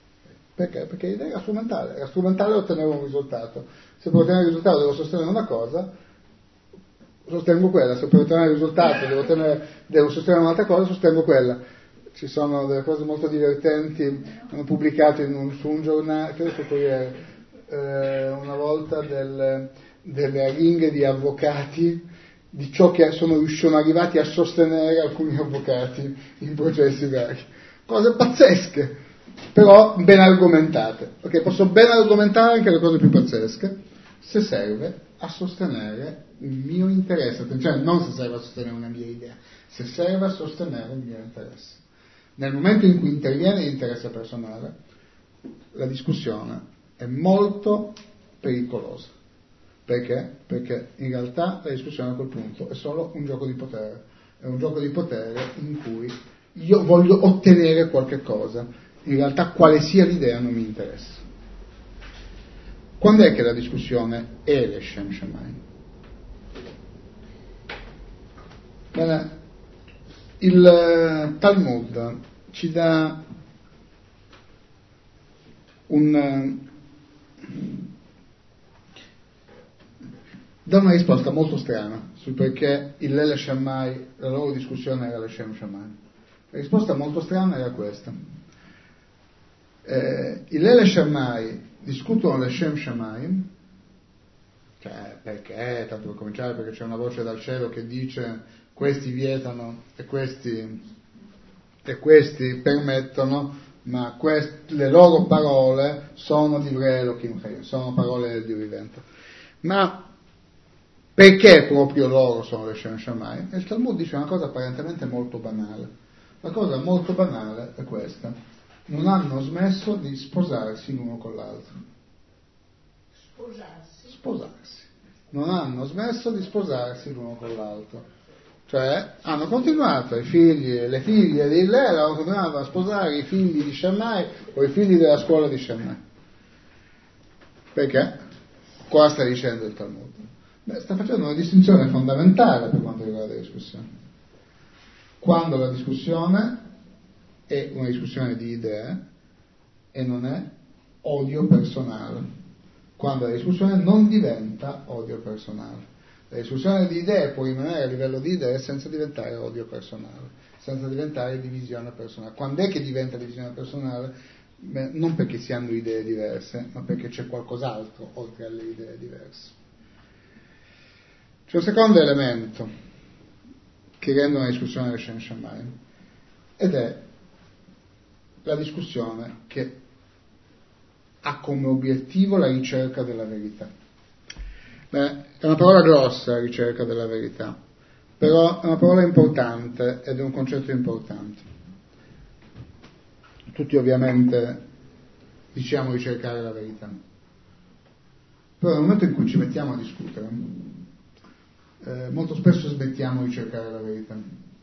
Perché? Perché l'idea era strumentale, era strumentale ottenere un risultato. Se per ottenere il risultato devo sostenere una cosa, sostengo quella, se per ottenere il risultato devo, ottenere, devo sostenere un'altra cosa, sostengo quella. Ci sono delle cose molto divertenti, hanno pubblicato in un, su un giornale, credo sia Corriere, eh, una volta del, delle aringhe di avvocati di ciò che sono, sono arrivati a sostenere alcuni avvocati in processi vari. Cose pazzesche, però ben argomentate. Perché posso ben argomentare anche le cose più pazzesche se serve a sostenere il mio interesse, cioè non se serve a sostenere una mia idea, se serve a sostenere il mio interesse. Nel momento in cui interviene l'interesse personale, la discussione è molto pericolosa. Perché? Perché in realtà la discussione a quel punto è solo un gioco di potere. È un gioco di potere in cui io voglio ottenere qualche cosa. In realtà quale sia l'idea non mi interessa. Quando è che la discussione è l'Shem Shamayim? Bene, il Talmud ci dà un, dà una risposta molto strana sul perché il Lele Shammai, la loro discussione era l'Shem Shamayim. La risposta molto strana era questa. Eh, il Lele Shammai discutono l'Shem Shamayim, cioè perché, tanto per cominciare, perché c'è una voce dal cielo che dice questi vietano e questi, e questi permettono, ma quest, le loro parole sono di Elohim Chayim, sono parole del Dio vivente. Ma perché proprio loro sono le Shem Shamayim? E il Talmud dice una cosa apparentemente molto banale. La cosa molto banale è questa: non hanno smesso di sposarsi l'uno con l'altro. Sposarsi? Sposarsi. Non hanno smesso di sposarsi l'uno con l'altro. Cioè, hanno continuato, i figli e le figlie di Hillel hanno continuato a sposare i figli di Shammai o i figli della scuola di Shammai. Perché? Qua sta dicendo il Talmud. Beh, sta facendo una distinzione fondamentale per quanto riguarda la discussione. Quando la discussione è una discussione di idee e non è odio personale. Quando la discussione non diventa odio personale. La discussione di idee può rimanere a livello di idee senza diventare odio personale, senza diventare divisione personale. Quando è che diventa divisione personale? Beh, non perché si hanno idee diverse, ma perché c'è qualcos'altro oltre alle idee diverse. C'è un secondo elemento che rende una discussione del Shem Shamayim, ed è la discussione che ha come obiettivo la ricerca della verità. Beh, è una parola grossa, ricerca della verità, però è una parola importante ed è un concetto importante. Tutti ovviamente diciamo ricercare la verità, però nel momento in cui ci mettiamo a discutere, eh, molto spesso smettiamo di cercare la verità.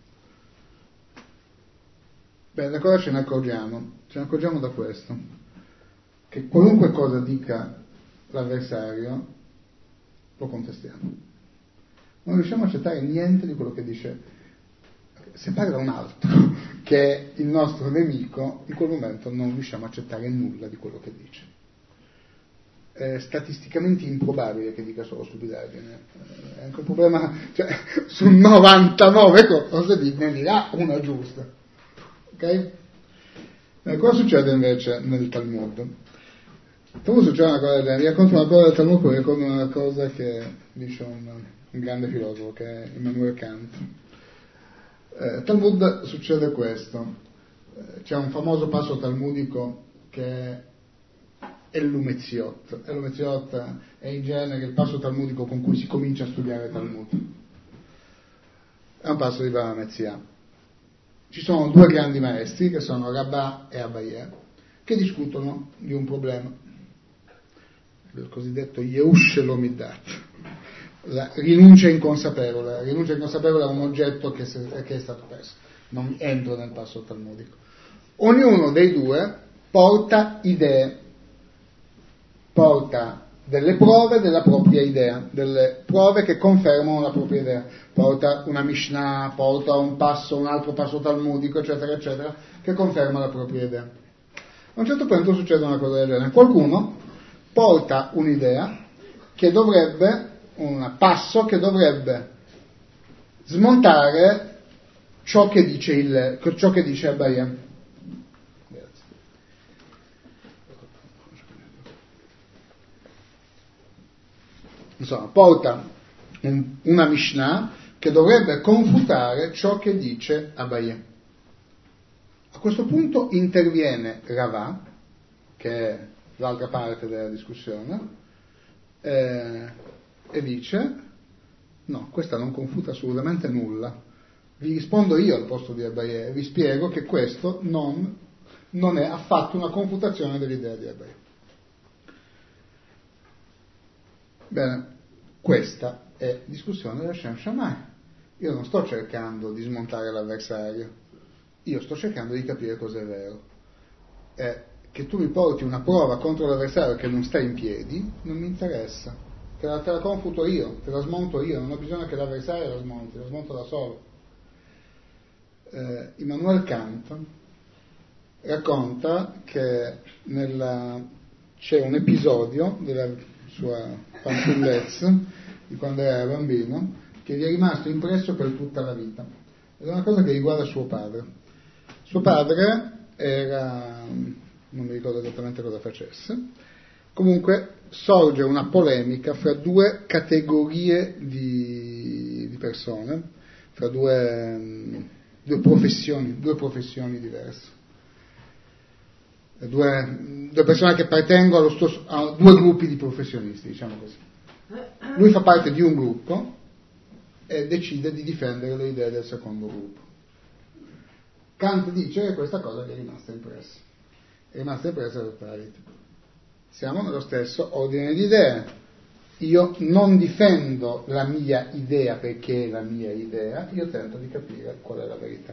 Beh, da cosa ce ne accorgiamo? Ce ne accorgiamo da questo, che qualunque cosa dica l'avversario lo contestiamo. Non riusciamo a accettare niente di quello che dice. Se parla un altro che è il nostro nemico, in quel momento non riusciamo a accettare nulla di quello che dice. È statisticamente improbabile che dica solo stupidaggine. È anche un problema, cioè, su novantanove cose ne dirà una giusta. Ok? E cosa succede invece nel Talmud? Come succede una cosa del, vi racconto una cosa del Talmud, poi racconto una cosa che dice un, un grande filosofo che è Immanuel Kant. Eh, Talmud succede questo: eh, c'è un famoso passo talmudico che è l'Umeziot. E l'Umeziot è in genere il passo talmudico con cui si comincia a studiare Talmud. È un passo di Bava Metzia. Ci sono due grandi maestri che sono Rabbah e Abaye, che discutono di un problema, il cosiddetto Yeush Lomidat, la rinuncia inconsapevole. La rinuncia inconsapevole è un oggetto che, se, che è stato perso, non entro nel passo talmudico. Ognuno dei due porta idee, porta delle prove della propria idea, delle prove che confermano la propria idea, porta una Mishnah, porta un passo, un altro passo talmudico, eccetera, eccetera, che conferma la propria idea. A un certo punto succede una cosa del genere. Qualcuno porta un'idea che dovrebbe, un passo che dovrebbe smontare ciò che dice, il, ciò che dice Abaye. Insomma, porta un, una Mishnah che dovrebbe confutare ciò che dice Abaye. A questo punto interviene Ravà, che è l'altra parte della discussione, eh, e dice: no, questa non confuta assolutamente nulla. Vi rispondo io al posto di Abaye e vi spiego che questo non, non è affatto una confutazione dell'idea di Abaye. Bene, questa è discussione della Shem Shammai. Io non sto cercando di smontare l'avversario, io sto cercando di capire cosa è vero. Eh, che tu mi porti una prova contro l'avversario che non sta in piedi, non mi interessa. Te la, te la confuto io, te la smonto io, non ho bisogno che l'avversario la smonti, la smonto da solo. Eh, Immanuel Kant racconta che nella, c'è un episodio della sua fanciullezza, di quando era bambino, che gli è rimasto impresso per tutta la vita. Ed è una cosa che riguarda suo padre. Suo padre era, non mi ricordo esattamente cosa facesse, comunque sorge una polemica fra due categorie di, di persone, fra due, due professioni, due professioni diverse. Due, due persone che appartengono allo stesso, a due gruppi di professionisti, diciamo così. Lui fa parte di un gruppo e decide di difendere le idee del secondo gruppo. Kant dice che questa cosa gli è rimasta impressa, è rimasta impressa per tutta la vita. Siamo nello stesso ordine di idee. Io non difendo la mia idea perché è la mia idea, io tento di capire qual è la verità.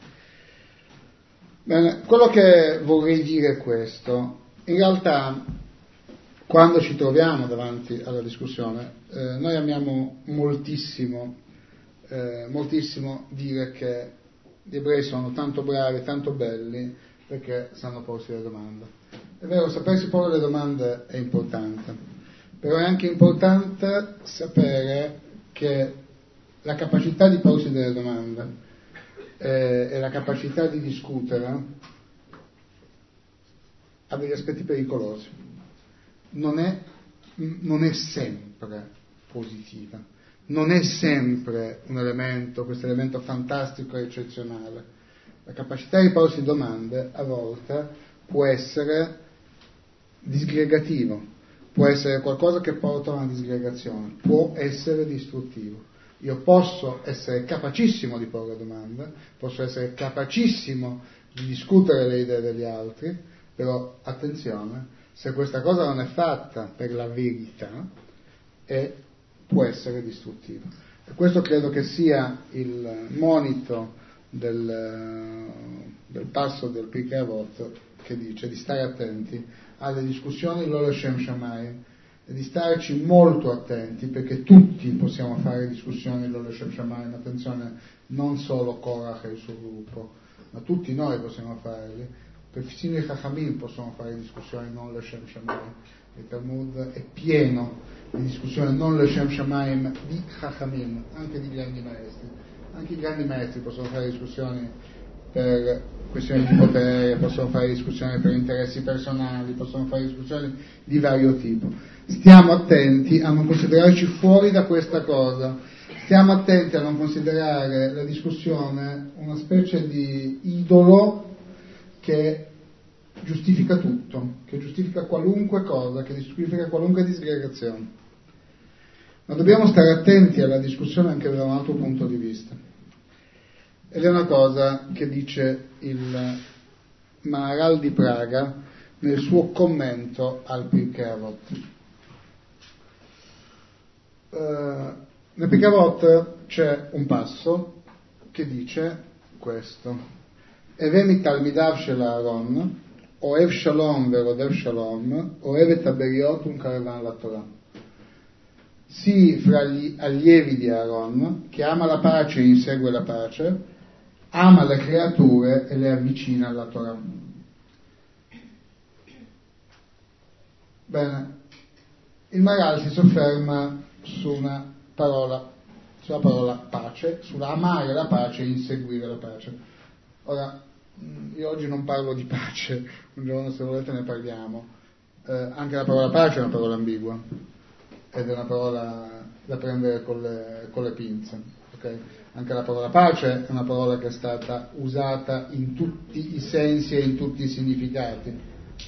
Bene, quello che vorrei dire è questo. In realtà, quando ci troviamo davanti alla discussione, eh, noi amiamo moltissimo, eh, moltissimo dire che gli ebrei sono tanto bravi, tanto belli, perché sanno porsi le domande. È vero, sapersi porre le domande è importante, però è anche importante sapere che la capacità di porsi delle domande e la capacità di discutere ha degli aspetti pericolosi. Non è, non è sempre positiva, non è sempre un elemento, questo elemento fantastico e eccezionale. La capacità di porsi domande a volte può essere disgregativo, può essere qualcosa che porta a una disgregazione, può essere distruttivo. Io posso essere capacissimo di porre domande, posso essere capacissimo di discutere le idee degli altri, però attenzione, se questa cosa non è fatta per la verità, è, può essere distruttivo. E questo credo che sia il monito del, del passo del Pirkei Avot, che dice di stare attenti alle discussioni Lo Shem Shammai, e di starci molto attenti, perché tutti possiamo fare discussioni Lo Shem Shammai, ma attenzione, non solo Korach e il suo gruppo, ma tutti noi possiamo farli, persino i Chachamim possono fare discussioni non Lo Shem Shammai. Il Talmud è pieno di discussioni non Lo Shem Shammai di Chachamim, anche di grandi maestri. Anche i grandi maestri possono fare discussioni per questioni di potere, possono fare discussioni per interessi personali, possono fare discussioni di vario tipo. Stiamo attenti a non considerarci fuori da questa cosa, stiamo attenti a non considerare la discussione una specie di idolo che giustifica tutto, che giustifica qualunque cosa, che giustifica qualunque disgregazione. Ma dobbiamo stare attenti alla discussione anche da un altro punto di vista. Ed è una cosa che dice il Maharal di Praga nel suo commento al Pirkei Avot. Uh, nel Pirkei Avot c'è un passo che dice questo: Eve mitalmidav shel Aaron, oev shalom verodev shalom, oev et haberiot un caravan la Torah. Sì, fra gli allievi di Aaron, che ama la pace e insegue la pace, ama le creature e le avvicina alla Torah. Bene, il Maharal si sofferma su una parola, sulla parola pace, sulla amare la pace e inseguire la pace. Ora, io oggi non parlo di pace, un giorno se volete ne parliamo. Eh, anche la parola pace è una parola ambigua ed è una parola da prendere con le, con le pinze. Okay? Anche la parola pace è una parola che è stata usata in tutti i sensi e in tutti i significati.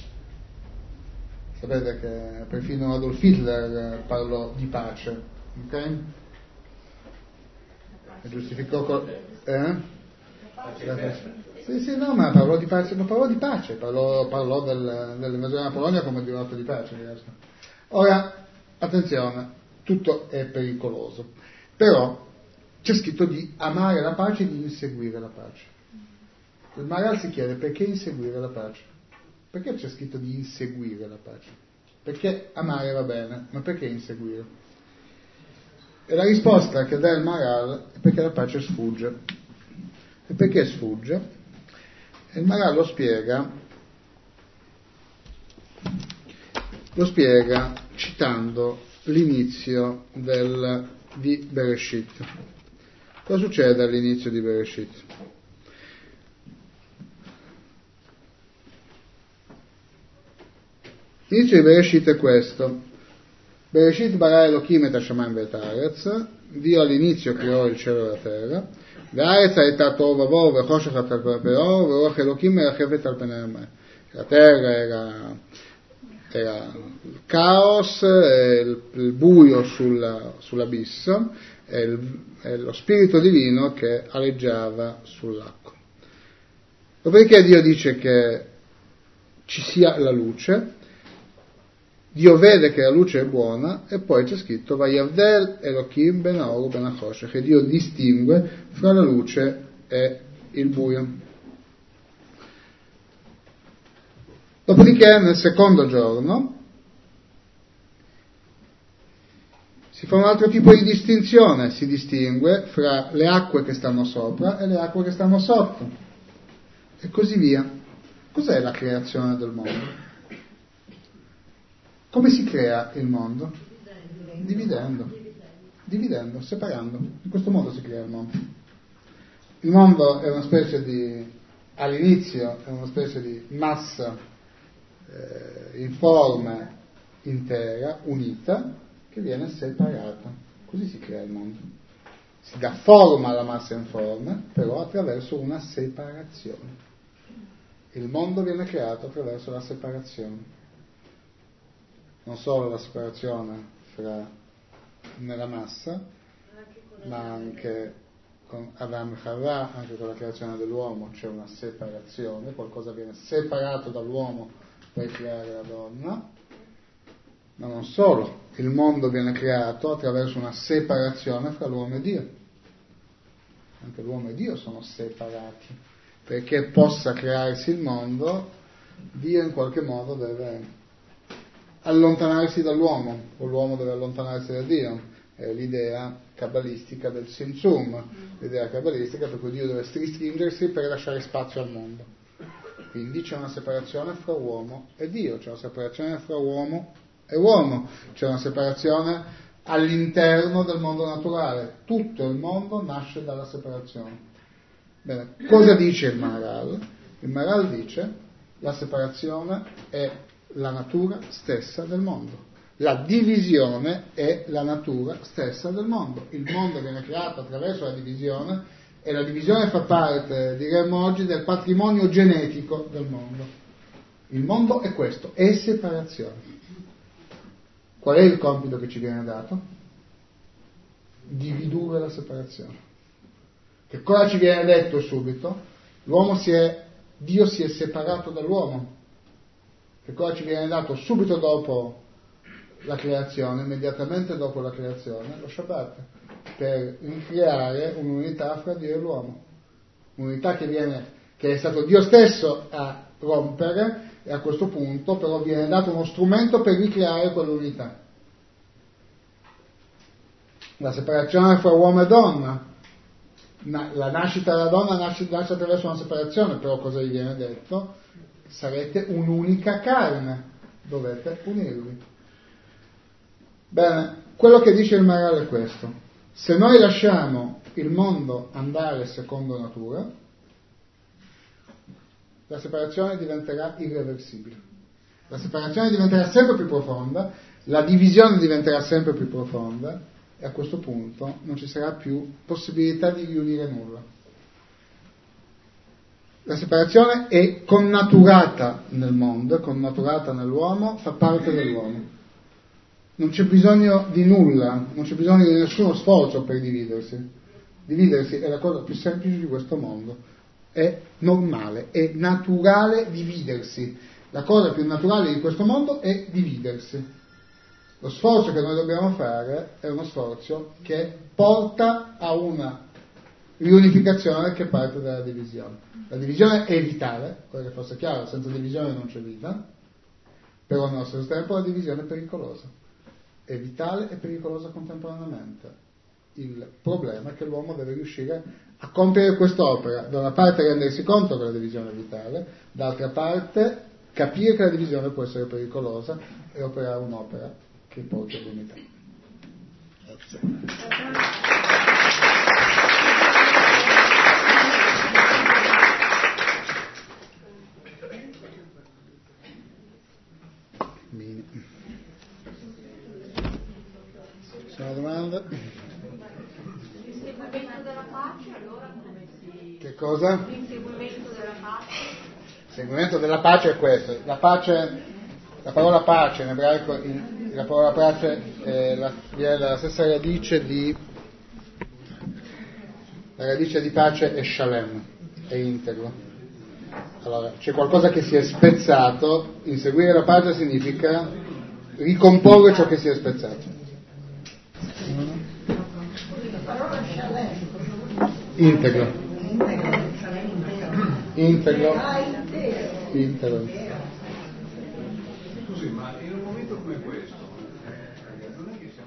Sapete che perfino Adolf Hitler parlò di pace, ok? E giustificò col... Eh? Sì, sì, no, ma parlò di pace, ma parlò di pace, parlò, parlò del, dell'invasione della Polonia come di un atto di pace. Ora, attenzione, tutto è pericoloso, però c'è scritto di amare la pace e di inseguire la pace. Il Maharal si chiede perché inseguire la pace? Perché c'è scritto di inseguire la pace? Perché amare va bene, ma perché inseguire? E la risposta che dà il Maharal è perché la pace sfugge. E perché sfugge? E il Maharal lo spiega, lo spiega citando l'inizio del, di Bereshit. Cosa succede all'inizio di Bereshit? L'inizio di Bereshit è questo. Bereshit bara Elohim et hashamayim ve'et haaretz. Dio all'inizio creò il cielo e la terra. Ve'haaretz hayta tohu vavohu ve'choshech al pnei peor ve'ruach Elohim merachet al pnei hamayim. La terra era, era il caos, il, il buio sulla, sull'abisso e, il, e lo spirito divino che aleggiava sull'acqua. Dopodiché Dio dice che ci sia la luce. Dio vede che la luce è buona e poi c'è scritto Vayavdel Elohim ben Haor ben Hachoshech, che Dio distingue fra la luce e il buio. Dopodiché nel secondo giorno si fa un altro tipo di distinzione, si distingue fra le acque che stanno sopra e le acque che stanno sotto e così via. Cos'è la creazione del mondo? Come si crea il mondo? Dividendo, dividendo, separando. In questo modo si crea il mondo. Il mondo è una specie di, all'inizio, è una specie di massa eh, informe, intera, unita, che viene separata. Così si crea il mondo. Si dà forma alla massa informe, però attraverso una separazione. Il mondo viene creato attraverso la separazione. Non solo la separazione fra nella massa, ma anche con Adam e Havva, anche con la creazione dell'uomo c'è una separazione, qualcosa viene separato dall'uomo per creare la donna, ma non solo, il mondo viene creato attraverso una separazione fra l'uomo e Dio. Anche l'uomo e Dio sono separati, perché possa crearsi il mondo, Dio in qualche modo deve allontanarsi dall'uomo, o l'uomo deve allontanarsi da Dio. È l'idea cabalistica del Simsum, l'idea cabalistica per cui Dio deve ristringersi per lasciare spazio al mondo. Quindi c'è una separazione fra uomo e Dio, c'è una separazione fra uomo e uomo, c'è una separazione all'interno del mondo naturale. Tutto il mondo nasce dalla separazione. Bene, cosa dice il Maharal? Il Maharal dice la separazione è la natura stessa del mondo. La divisione è la natura stessa del mondo. Il mondo viene creato attraverso la divisione e la divisione fa parte, diremmo oggi, del patrimonio genetico del mondo. Il mondo è questo, è separazione. Qual è il compito che ci viene dato? Dividere la separazione. Che cosa ci viene detto subito? L'uomo si è, Dio si è separato dall'uomo. Che cosa ci viene dato subito dopo la creazione, immediatamente dopo la creazione? Lo Shabbat, per creare un'unità fra Dio e l'uomo. Un'unità che viene, che è stato Dio stesso a rompere, e a questo punto però viene dato uno strumento per ricreare quell'unità. La separazione fra uomo e donna, la nascita della donna nasce, nasce attraverso una separazione, però cosa gli viene detto? Sarete un'unica carne. dovete unirvi. Bene, quello che dice il Maharal è questo: se noi lasciamo il mondo andare secondo natura, la separazione diventerà irreversibile, la separazione diventerà sempre più profonda, la divisione diventerà sempre più profonda, e a questo punto non ci sarà più possibilità di riunire nulla. La separazione è connaturata nel mondo, è connaturata nell'uomo, fa parte dell'uomo. Non c'è bisogno di nulla, non c'è bisogno di nessuno sforzo per dividersi. Dividersi è la cosa più semplice di questo mondo. È normale, è naturale dividersi. La cosa più naturale di questo mondo è dividersi. Lo sforzo che noi dobbiamo fare è uno sforzo che porta a una riunificazione che parte dalla divisione. La divisione è vitale, quello che fosse chiaro, senza divisione non c'è vita, però al nostro tempo la divisione è pericolosa, è vitale e pericolosa contemporaneamente. Il problema è che l'uomo deve riuscire a compiere quest'opera, da una parte rendersi conto che la divisione è vitale, dall'altra parte capire che la divisione può essere pericolosa e operare un'opera che porti all'unità. Bene. Ci sono domande? L'inseguimento della pace, allora come si... Che cosa? L'inseguimento della pace. L'inseguimento della pace è questo. La pace, la parola pace in ebraico, in, la parola pace è la, viene dalla stessa radice di, la radice di pace è shalem, è integro. Allora, c'è qualcosa che si è spezzato, inseguire la pace significa ricomporre ciò che si è spezzato. Integro. Integro. Integro. Scusi, ma in un momento come questo, non è che siamo...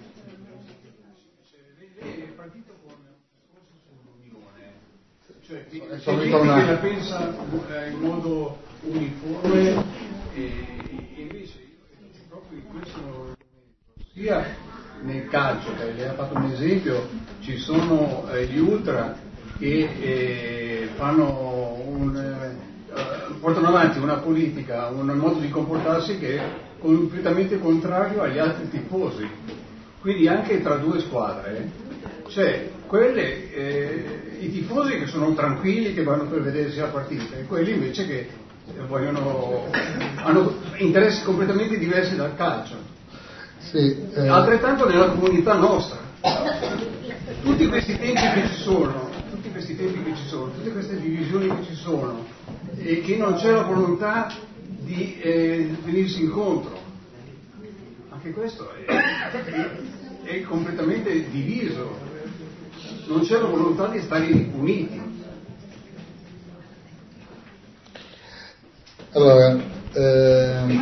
Lei è partito con un discorso sull'unione, cioè che c'è gente che la pensa in modo uniforme e invece proprio in questo momento, sia nel calcio, che lei ha fatto un esempio, ci sono eh, gli ultra che eh, fanno un, eh, portano avanti una politica, un modo di comportarsi che è completamente contrario agli altri tifosi. Quindi anche tra due squadre c'è quelle, eh, i tifosi che sono tranquilli, che vanno per vedersi la partita, e quelli invece che vogliono, hanno interessi completamente diversi dal calcio. Sì, eh. Altrettanto nella comunità nostra. Tutti questi tempi che ci sono, tutti questi tempi che ci sono, tutte queste divisioni che ci sono, e che non c'è la volontà di eh, venirsi incontro. Anche questo è, è, è completamente diviso. Non c'è la volontà di stare uniti. Allora, ehm,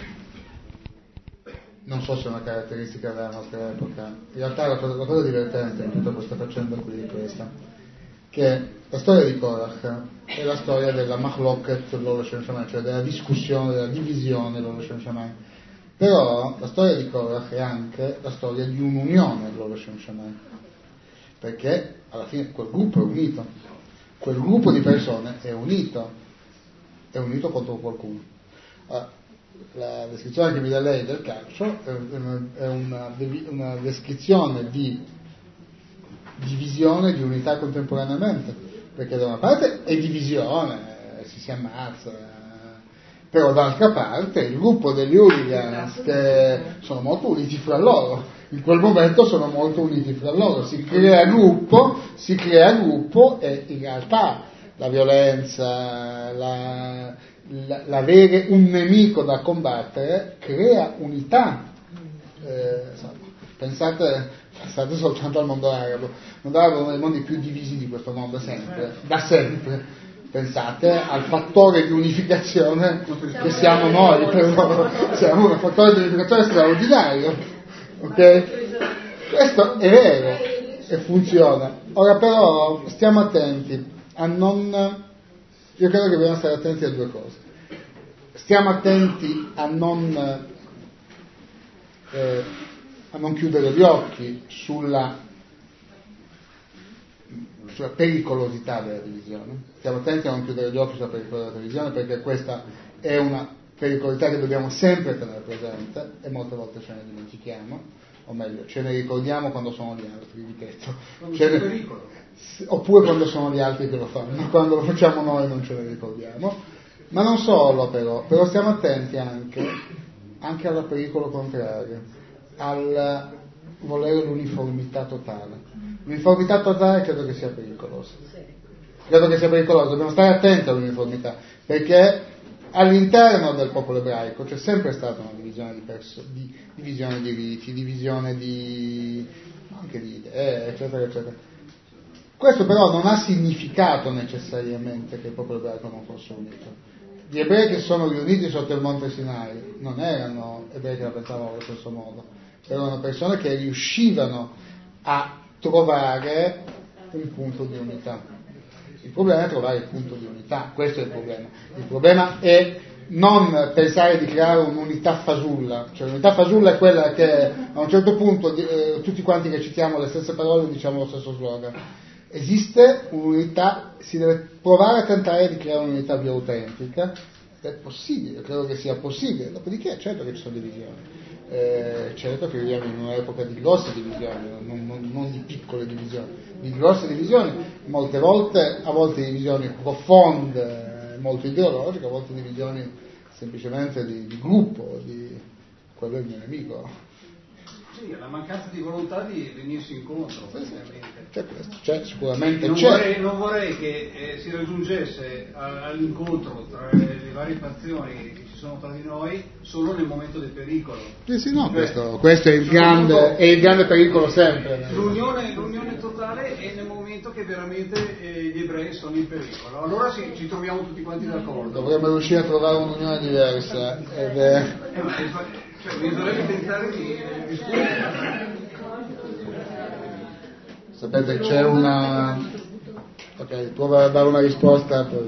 non so se è una caratteristica della nostra epoca. In realtà la cosa, la cosa divertente in tutta questa faccenda qui è questa, che la storia di Korach è la storia della machloket Lo Shem Shamayim, cioè della discussione, della divisione Lo Shem Shamayim. Però la storia di Korach è anche la storia di un'unione Lo Shem Shamayim, perché alla fine quel gruppo è unito, quel gruppo di persone è unito, è unito contro qualcuno. Allora, la descrizione che mi dà lei del calcio è una, una descrizione di divisione, di unità contemporaneamente, perché da una parte è divisione, si si ammazza, però dall'altra parte il gruppo degli hooligans che sono molto uniti fra loro, in quel momento sono molto uniti fra loro, si crea gruppo, si crea gruppo e in realtà la violenza, la, la, l'avere un nemico da combattere crea unità. Eh, pensate, pensate soltanto al mondo arabo. Il mondo arabo è uno dei mondi più divisi di questo mondo sempre, da sempre. Pensate al fattore di unificazione che siamo noi, però siamo un fattore di unificazione straordinario, ok? Questo è vero e funziona. Ora però stiamo attenti a non, io credo che dobbiamo stare attenti a due cose. stiamo attenti a non, eh, a non chiudere gli occhi sulla, sulla pericolosità della divisione. Stiamo attenti a non chiudere gli occhi sulla pericolosità della divisione, perché questa è una pericolosità che dobbiamo sempre tenere presente e molte volte ce ne dimentichiamo, o meglio, ce ne ricordiamo quando sono gli altri, ripeto. Quando Ce c'è ne... pericolo. Oppure quando sono gli altri che lo fanno, quando lo facciamo noi non ce ne ricordiamo. Ma non solo, però, però stiamo attenti anche, anche al pericolo contrario, al volere l'uniformità totale. L'uniformità totale credo che sia pericolosa. Credo che sia pericolosa, dobbiamo stare attenti all'uniformità, perché all'interno del popolo ebraico c'è sempre stata una divisione di, perso- di divisione di riti, divisione di anche di idee, eccetera, eccetera. Questo però non ha significato necessariamente che il popolo ebraico non fosse unito. Gli ebrei che sono riuniti sotto il monte Sinai non erano ebrei che la pensavano allo stesso modo, erano persone che riuscivano a trovare un punto di unità. Il problema è trovare il punto di unità, questo è il problema. Il problema è non pensare di creare un'unità fasulla, cioè l'unità fasulla è quella che a un certo punto eh, tutti quanti che citiamo le stesse parole diciamo lo stesso slogan. Esiste un'unità, si deve provare a tentare di creare un'unità più autentica, è possibile, credo che sia possibile, dopodiché certo che ci sono divisioni. Eh, certo che viviamo in un'epoca di grosse divisioni, non, non, non di piccole divisioni, di grosse divisioni, molte volte, a volte divisioni profonde, molto ideologiche, a volte divisioni semplicemente di, di gruppo, di quello è il mio nemico. Sì, la mancanza di volontà di venirsi incontro. Sì, sì. C'è questo, c'è, sicuramente non c'è. Vorrei, non vorrei che eh, si raggiungesse a, all'incontro tra le, le varie fazioni che ci sono tra di noi solo nel momento del pericolo. Sì, sì, no, cioè, questo, questo è, il grande, è il grande pericolo sempre. L'unione, l'unione totale è nel momento che veramente eh, gli ebrei sono in pericolo. Allora sì, ci troviamo tutti quanti d'accordo. Dovremmo riuscire a trovare un'unione diversa. Ed è... Eh, ma, cioè, bisognerebbe tentare di discutere. Sapete, c'è una... Ok, prova a dare una risposta, poi...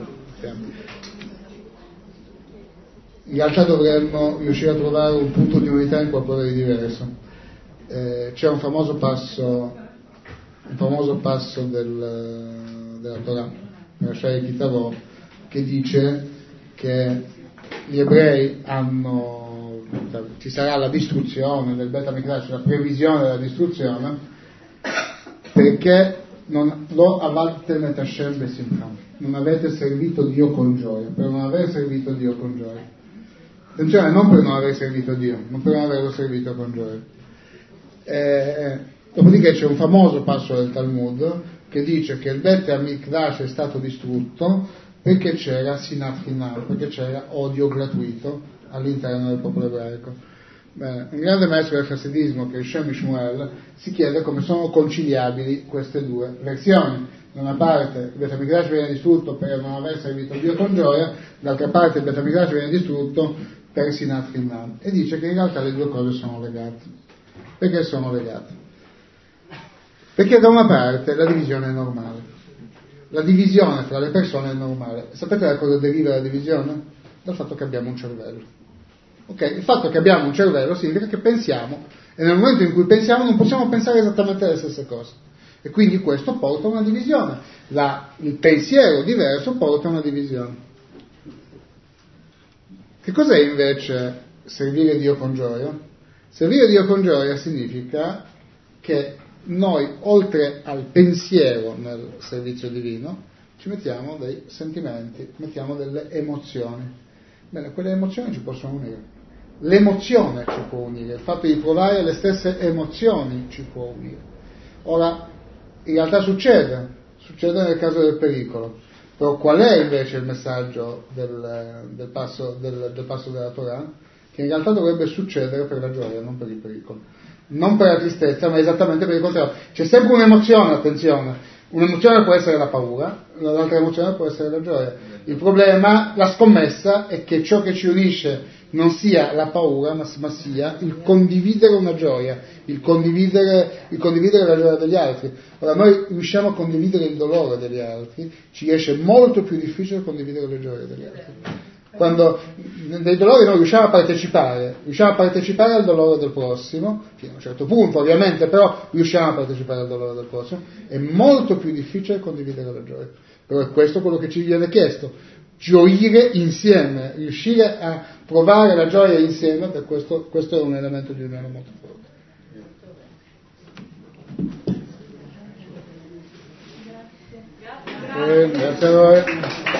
In realtà dovremmo riuscire a trovare un punto di unità in qualcosa di diverso. Eh, c'è un famoso passo, un famoso passo del, della Torah, Rashai Kitavò, che dice che gli ebrei hanno, ci sarà la distruzione del Bet HaMikdash, la previsione della distruzione, perché non lo avattenet Hashem besimcha, non avete servito Dio con gioia, per non aver servito Dio con gioia. Attenzione, non per non aver servito Dio, non per non averlo servito con gioia. Eh, dopodiché c'è un famoso passo del Talmud che dice che il Bet HaMikdash è stato distrutto perché c'era sinat chinam, perché c'era odio gratuito all'interno del popolo ebraico. Bene, un grande maestro del Hasidismo, che è Shem Shmuel, si chiede come sono conciliabili queste due versioni. Da una parte il Bet HaMikdash viene distrutto per non aver servito Dio con gioia, dall'altra parte il Bet HaMikdash viene distrutto per sinat chinam, e dice che in realtà le due cose sono legate. Perché sono legate? Perché da una parte la divisione è normale, la divisione fra le persone è normale. Sapete da cosa deriva la divisione? Dal fatto che abbiamo un cervello. Ok, il fatto che abbiamo un cervello significa che pensiamo, e nel momento in cui pensiamo non possiamo pensare esattamente le stesse cose, e quindi questo porta a una divisione. La, il pensiero diverso porta a una divisione. Che cos'è invece servire Dio con gioia? Servire Dio con gioia significa che noi, oltre al pensiero nel servizio divino, ci mettiamo dei sentimenti, mettiamo delle emozioni. Bene, quelle emozioni ci possono unire. L'emozione ci può unire, il fatto di provare le stesse emozioni ci può unire. Ora, in realtà succede, succede nel caso del pericolo. Però qual è invece il messaggio del, del, passo, del, del passo della Torah? Che in realtà dovrebbe succedere per la gioia, non per il pericolo. Non per la tristezza, ma esattamente per il contrario. C'è sempre un'emozione, attenzione. Un'emozione può essere la paura, l'altra emozione può essere la gioia. Il problema, la scommessa, è che ciò che ci unisce non sia la paura, ma, ma sia il condividere una gioia, il condividere, il condividere la gioia degli altri. Ora, noi riusciamo a condividere il dolore degli altri, ci riesce molto più difficile condividere le gioie degli altri. Quando nei dolori noi riusciamo a partecipare, riusciamo a partecipare al dolore del prossimo, fino a un certo punto ovviamente, però riusciamo a partecipare al dolore del prossimo, è molto più difficile condividere la gioia. Però è questo quello che ci viene chiesto, gioire insieme, riuscire a provare la gioia insieme, per questo, questo è un elemento di unione molto forte. Grazie. Grazie a voi.